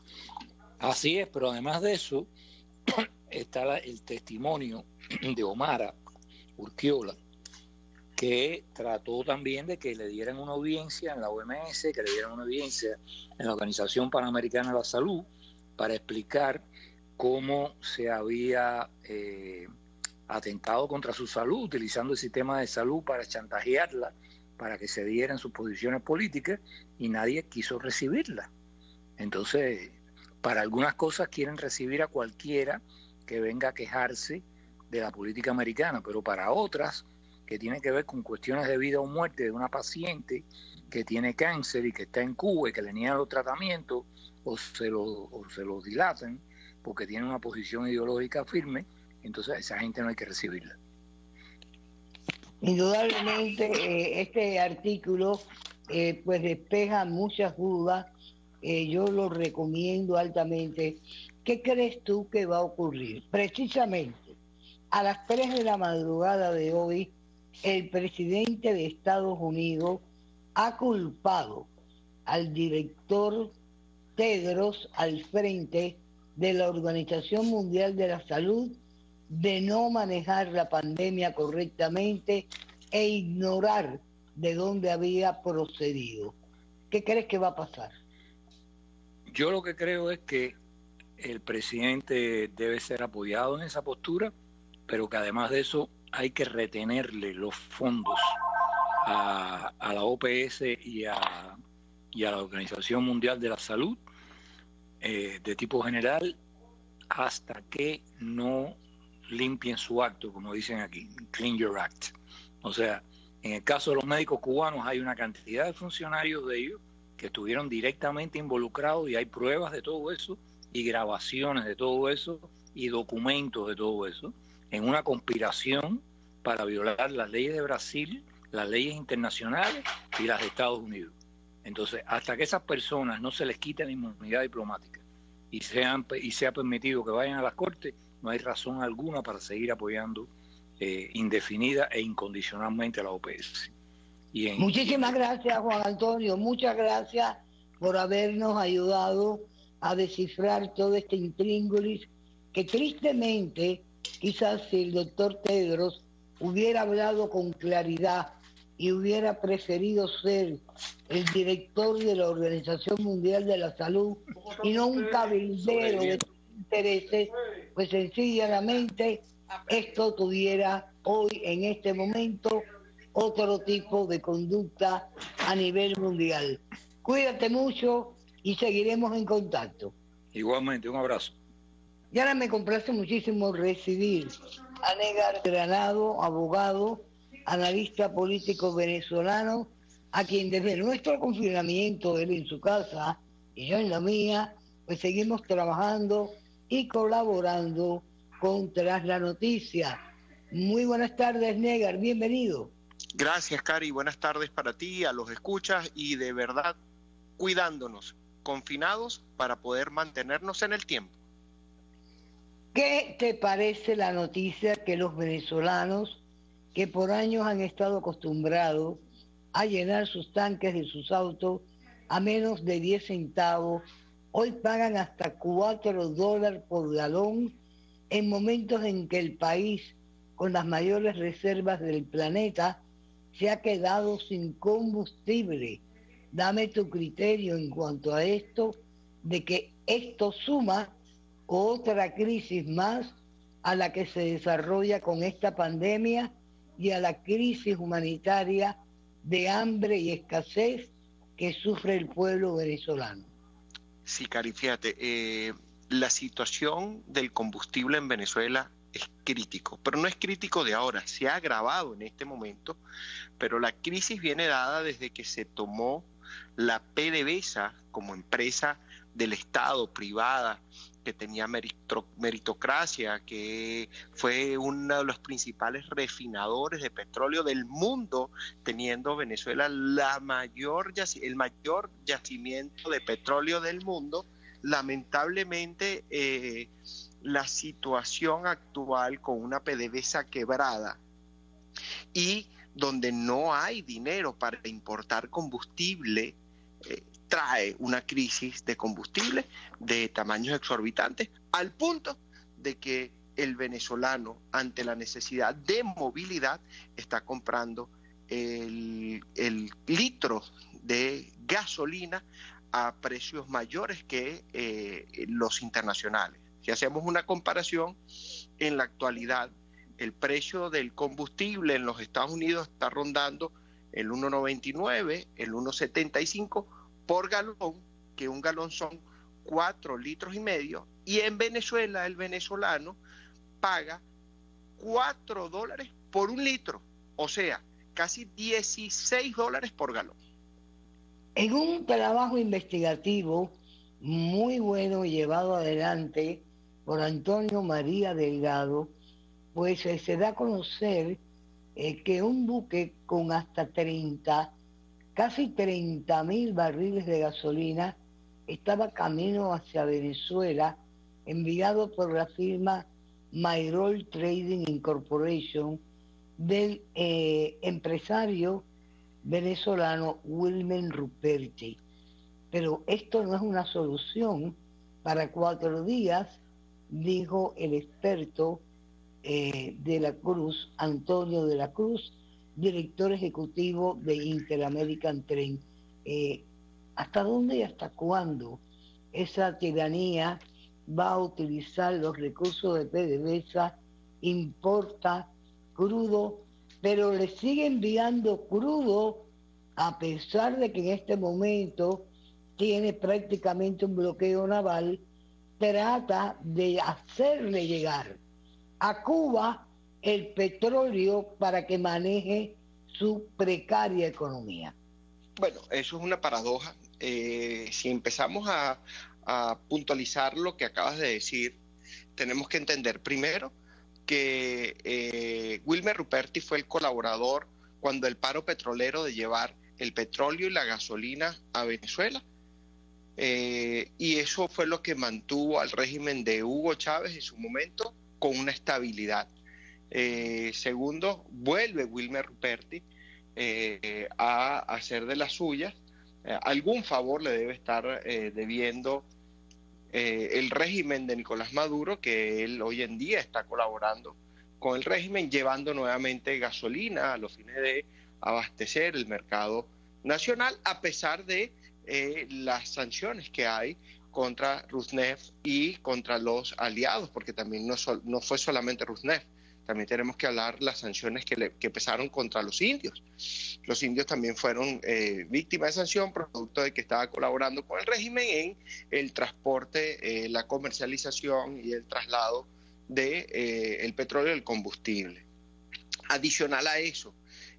Así es, pero además de eso está la, el testimonio de Omara Urquiola, que trató también de que le dieran una audiencia en la O M S, que le dieran una audiencia en la Organización Panamericana de la Salud, para explicar cómo se había eh, atentado contra su salud, utilizando el sistema de salud para chantajearla, para que se dieran sus posiciones políticas, y nadie quiso recibirla. Entonces, para algunas cosas quieren recibir a cualquiera que venga a quejarse de la política americana, pero para otras, que tiene que ver con cuestiones de vida o muerte de una paciente que tiene cáncer y que está en Cuba y que le niegan los tratamientos o se lo, o se lo dilatan porque tiene una posición ideológica firme, entonces a esa gente no hay que recibirla. Indudablemente eh, este artículo eh, pues despeja muchas dudas, eh, yo lo recomiendo altamente. ¿Qué crees tú que va a ocurrir? Precisamente a las tres de la madrugada de hoy, el presidente de Estados Unidos ha culpado al director Tedros al frente de la Organización Mundial de la Salud de no manejar la pandemia correctamente e ignorar de dónde había procedido. ¿Qué crees que va a pasar? Yo lo que creo es que el presidente debe ser apoyado en esa postura, pero que además de eso hay que retenerle los fondos a, a la O P S y a, y a la Organización Mundial de la Salud eh, de tipo general hasta que no limpien su acto, como dicen aquí, clean your act. O sea, en el caso de los médicos cubanos hay una cantidad de funcionarios de ellos que estuvieron directamente involucrados y hay pruebas de todo eso y grabaciones de todo eso y documentos de todo eso. en una conspiración para violar las leyes de Brasil, las leyes internacionales y las de Estados Unidos. Entonces, hasta que esas personas no se les quite la inmunidad diplomática y, sean, y sea permitido que vayan a las cortes, no hay razón alguna para seguir apoyando eh, indefinida e incondicionalmente a la O P S. Y en, Muchísimas gracias, Juan Antonio. Muchas gracias por habernos ayudado a descifrar todo este intríngulis que tristemente, quizás si el doctor Tedros hubiera hablado con claridad y hubiera preferido ser el director de la Organización Mundial de la Salud y no un cabildero de intereses, pues sencillamente esto tuviera hoy, en este momento, otro tipo de conducta a nivel mundial. Cuídate mucho y seguiremos en contacto. Igualmente, un abrazo. Y ahora me complace muchísimo recibir a Negar Granado, abogado, analista político venezolano, a quien desde nuestro confinamiento, él en su casa y yo en la mía, pues seguimos trabajando y colaborando con Tras la Noticia. Muy buenas tardes, Negar, bienvenido. Gracias, Cari, buenas tardes para ti, a los escuchas, y de verdad cuidándonos, confinados para poder mantenernos en el tiempo. ¿Qué te parece la noticia que los venezolanos, que por años han estado acostumbrados a llenar sus tanques de sus autos a menos de diez centavos, hoy pagan hasta cuatro dólares por galón en momentos en que el país, con las mayores reservas del planeta, se ha quedado sin combustible? Dame tu criterio en cuanto a esto, de que esto suma otra crisis más a la que se desarrolla con esta pandemia y a la crisis humanitaria de hambre y escasez que sufre el pueblo venezolano. Sí, Cari, fíjate, eh, la situación del combustible en Venezuela es crítico, pero no es crítico de ahora, se ha agravado en este momento, pero la crisis viene dada desde que se tomó la PDVSA como empresa del Estado, privada, que tenía meritocracia, que fue uno de los principales refinadores de petróleo del mundo, teniendo Venezuela la mayor, el mayor yacimiento de petróleo del mundo. Lamentablemente, eh, la situación actual con una PDVSA quebrada y donde no hay dinero para importar combustible, eh, trae una crisis de combustible de tamaños exorbitantes, al punto de que el venezolano, ante la necesidad de movilidad, está comprando el, el litro de gasolina a precios mayores que eh, los internacionales. Si hacemos una comparación, en la actualidad el precio del combustible en los Estados Unidos está rondando el uno noventa y nueve, el uno setenta y cinco por galón, que un galón son cuatro litros y medio, y en Venezuela el venezolano paga cuatro dólares por un litro, o sea, casi dieciséis dólares por galón. En un trabajo investigativo muy bueno llevado adelante por Antonio María Delgado, pues eh, se da a conocer eh, que un buque con hasta treinta, casi treinta mil barriles de gasolina estaba camino hacia Venezuela, enviado por la firma Mayrol Trading Incorporation del eh, empresario venezolano Wilmer Ruperti. Pero esto no es una solución para cuatro días, dijo el experto eh, de la Cruz, Antonio de la Cruz, director ejecutivo de Interamerican Train. Eh, ¿Hasta dónde y hasta cuándo esa tiranía va a utilizar los recursos de PDVSA, importa crudo, pero le sigue enviando crudo a pesar de que en este momento tiene prácticamente un bloqueo naval? Trata de hacerle llegar a Cuba el petróleo para que maneje su precaria economía? Bueno, eso es una paradoja. Eh, si empezamos a, a puntualizar lo que acabas de decir, tenemos que entender primero que eh, Wilmer Ruperti fue el colaborador cuando el paro petrolero de llevar el petróleo y la gasolina a Venezuela. Eh, y eso fue lo que mantuvo al régimen de Hugo Chávez en su momento con una estabilidad. Eh, segundo, vuelve Wilmer Ruperti eh, a hacer de las suyas. Eh, algún favor le debe estar eh, debiendo eh, el régimen de Nicolás Maduro, que él hoy en día está colaborando con el régimen, llevando nuevamente gasolina a los fines de abastecer el mercado nacional, a pesar de eh, las sanciones que hay contra Rosneft y contra los aliados, porque también no, sol, no fue solamente Rosneft, también tenemos que hablar las sanciones que, le, que pesaron contra los indios. Los indios también fueron eh, víctimas de sanción, producto de que estaba colaborando con el régimen en el transporte, eh, la comercialización y el traslado de eh, el petróleo y el combustible. Adicional a eso,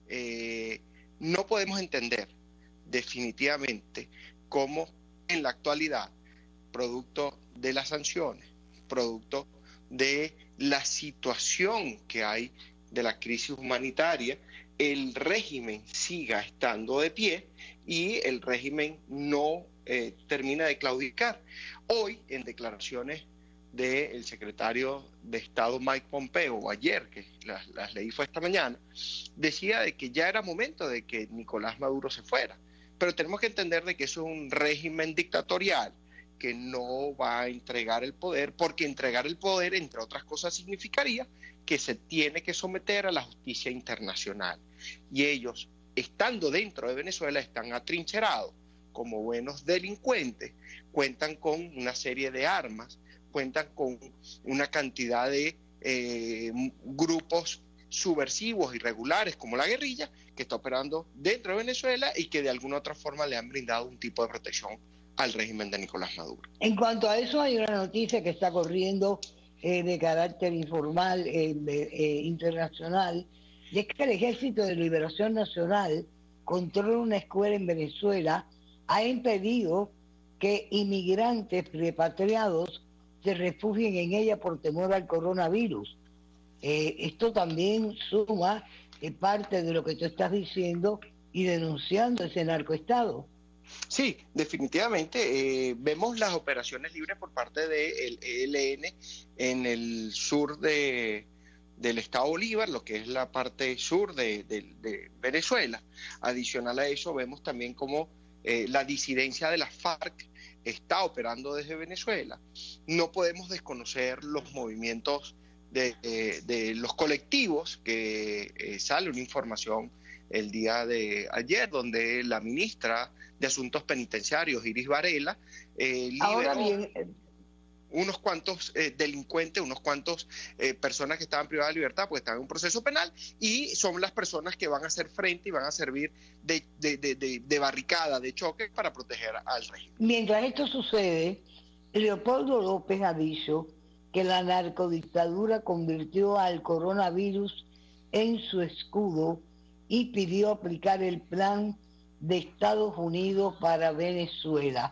eh, no podemos entender definitivamente cómo en la actualidad, producto de las sanciones, producto de la situación que hay de la crisis humanitaria, el régimen siga estando de pie y el régimen no eh, termina de claudicar. Hoy, en declaraciones del secretario de Estado Mike Pompeo, ayer, que las, las leí fue esta mañana, decía de que ya era momento de que Nicolás Maduro se fuera. Pero tenemos que entender de que eso es un régimen dictatorial que no va a entregar el poder, porque entregar el poder, entre otras cosas, significaría que se tiene que someter a la justicia internacional. Y ellos, estando dentro de Venezuela, están atrincherados como buenos delincuentes, cuentan con una serie de armas, cuentan con una cantidad de eh, grupos subversivos, irregulares, como la guerrilla, que está operando dentro de Venezuela y que de alguna otra forma le han brindado un tipo de protección al régimen de Nicolás Maduro. En cuanto a eso, hay una noticia que está corriendo eh, de carácter informal, eh, eh, internacional, y es que el Ejército de Liberación Nacional controla una escuela en Venezuela, ha impedido que inmigrantes repatriados se refugien en ella por temor al coronavirus. Eh, esto también suma eh, parte de lo que tú estás diciendo y denunciando ese narcoestado. Sí, definitivamente. Eh, vemos las operaciones libres por parte del E L N en el sur de, del estado Bolívar, lo que es la parte sur de, de, de Venezuela. Adicional a eso, vemos también cómo eh, la disidencia de las FARC está operando desde Venezuela. No podemos desconocer los movimientos de, de, de los colectivos, que eh, sale una información el día de ayer, donde la ministra de Asuntos Penitenciarios, Iris Varela, eh, Ahora liberó bien, unos cuantos eh, delincuentes, unos cuantos eh, personas que estaban privadas de libertad porque estaban en un proceso penal, y son las personas que van a hacer frente y van a servir de, de, de, de, de barricada, de choque para proteger al régimen. Mientras esto sucede, Leopoldo López ha dicho que la narcodictadura convirtió al coronavirus en su escudo y pidió aplicar el plan de Estados Unidos para Venezuela.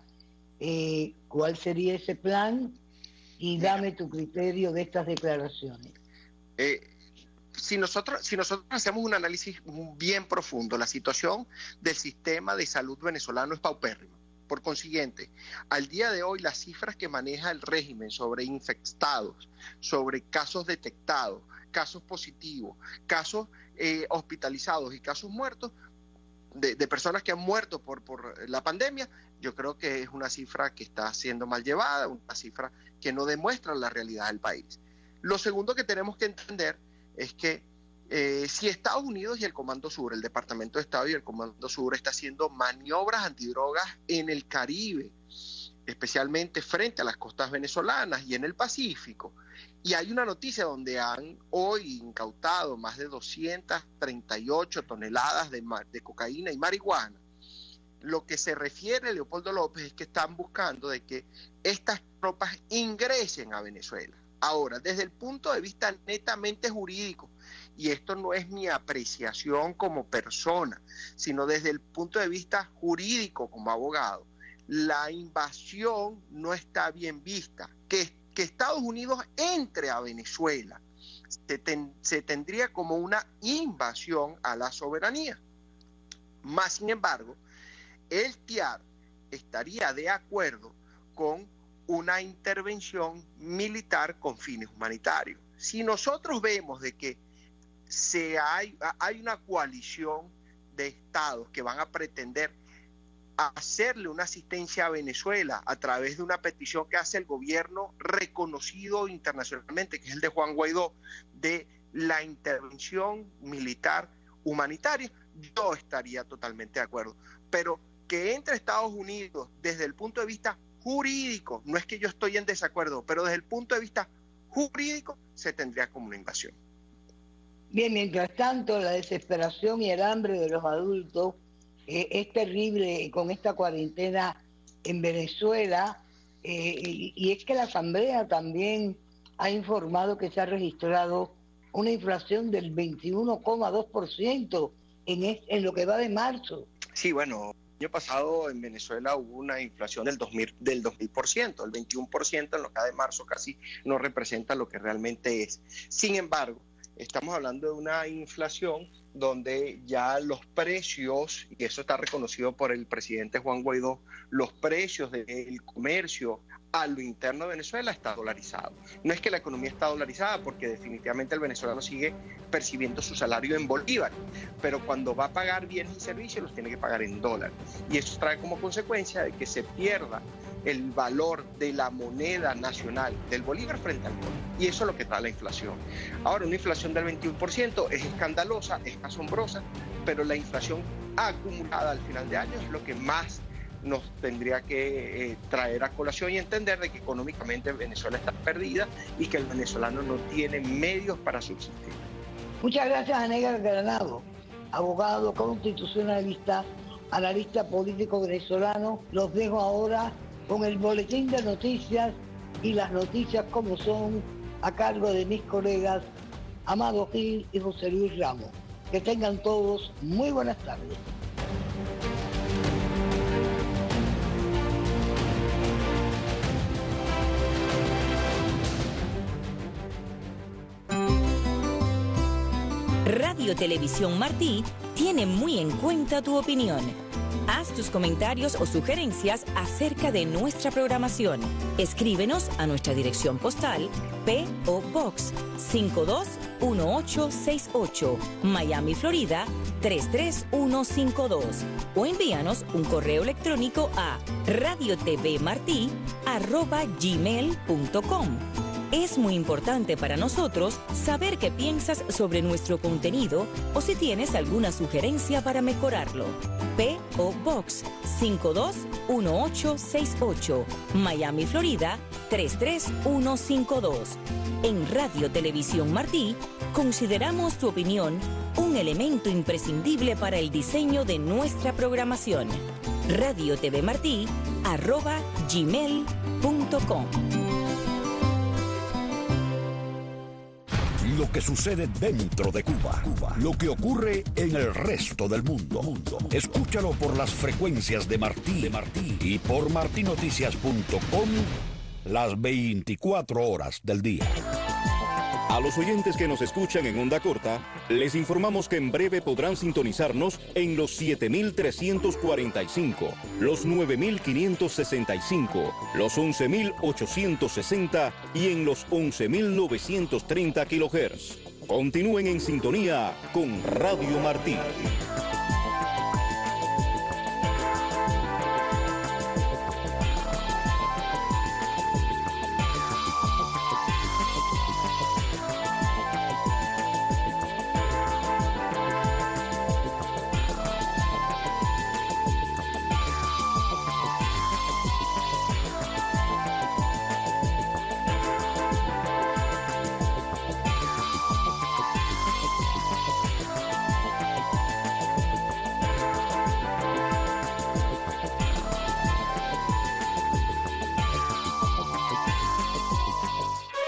Eh, ¿Cuál sería ese plan? Y dame tu criterio de estas declaraciones. Eh, si nosotros, si nosotros hacemos un análisis bien profundo, la situación del sistema de salud venezolano es paupérrima. Por consiguiente, al día de hoy las cifras que maneja el régimen sobre infectados, sobre casos detectados, casos positivos, casos eh, hospitalizados y casos muertos, de, de personas que han muerto por, por la pandemia, yo creo que es una cifra que está siendo mal llevada, una cifra que no demuestra la realidad del país. Lo segundo que tenemos que entender es que eh, si Estados Unidos y el Comando Sur, el Departamento de Estado y el Comando Sur está haciendo maniobras antidrogas en el Caribe, especialmente frente a las costas venezolanas y en el Pacífico, y hay una noticia donde han hoy incautado más de doscientas treinta y ocho toneladas de, de cocaína y marihuana, lo que se refiere Leopoldo López es que están buscando de que estas tropas ingresen a Venezuela. Ahora, desde el punto de vista netamente jurídico, y esto no es mi apreciación como persona, sino desde el punto de vista jurídico como abogado, la invasión no está bien vista. Que, que Estados Unidos entre a Venezuela se, ten, se tendría como una invasión a la soberanía. Más sin embargo, el T I A R estaría de acuerdo con una intervención militar con fines humanitarios. Si nosotros vemos de que se hay, hay una coalición de estados que van a pretender hacerle una asistencia a Venezuela a través de una petición que hace el gobierno reconocido internacionalmente, que es el de Juan Guaidó, de la intervención militar humanitaria, yo estaría totalmente de acuerdo. Pero que entre Estados Unidos desde el punto de vista jurídico, no es que yo estoy en desacuerdo, pero desde el punto de vista jurídico se tendría como una invasión. Bien, mientras tanto, la desesperación y el hambre de los adultos eh, es terrible con esta cuarentena en Venezuela, eh, y, y es que la Asamblea también ha informado que se ha registrado una inflación del veintiuno coma dos por ciento en, es, en lo que va de marzo. Sí, bueno, el año pasado en Venezuela hubo una inflación del dos mil, del dos mil por ciento, el veintiuno por ciento en lo que va de marzo casi no representa lo que realmente es. Sin embargo, estamos hablando de una inflación donde ya los precios, y eso está reconocido por el presidente Juan Guaidó, los precios del comercio a lo interno de Venezuela está dolarizado. No es que la economía está dolarizada, porque definitivamente el venezolano sigue percibiendo su salario en bolívar, pero cuando va a pagar bienes y servicios los tiene que pagar en dólares. Y eso trae como consecuencia de que se pierda el valor de la moneda nacional del bolívar frente al dólar. Y eso es lo que trae la inflación. Ahora, una inflación del veintiuno por ciento es escandalosa, es asombrosa, pero la inflación acumulada al final de año es lo que más nos tendría que eh, traer a colación y entender de que económicamente Venezuela está perdida y que el venezolano no tiene medios para subsistir. Muchas gracias a Negar Granado, abogado constitucionalista, analista político venezolano. Los dejo ahora con el boletín de noticias y las noticias como son, a cargo de mis colegas Amado Gil y José Luis Ramos. Que tengan todos muy buenas tardes. Radio Televisión Martí tiene muy en cuenta tu opinión. Haz tus comentarios o sugerencias acerca de nuestra programación. Escríbenos a nuestra dirección postal P O Box cinco dos uno ocho seis ocho, Miami, Florida tres tres uno cinco dos, o envíanos un correo electrónico a radiotvmartí arroba gmail punto com. Es muy importante para nosotros saber qué piensas sobre nuestro contenido o si tienes alguna sugerencia para mejorarlo. P O Box cinco dos uno ocho seis ocho, Miami, Florida tres tres uno cinco dos. En Radio Televisión Martí consideramos tu opinión un elemento imprescindible para el diseño de nuestra programación. radiotvmartí arroba gmail punto com. Lo que sucede dentro de Cuba, Cuba, lo que ocurre en el resto del mundo. mundo. Escúchalo por las frecuencias de Martí, de Martí y por martí noticias punto com las veinticuatro horas del día. A los oyentes que nos escuchan en onda corta, les informamos que en breve podrán sintonizarnos en los siete mil trescientos cuarenta y cinco, los nueve mil quinientos sesenta y cinco, los once mil ochocientos sesenta y en los once mil novecientos treinta kilohertz. Continúen en sintonía con Radio Martí.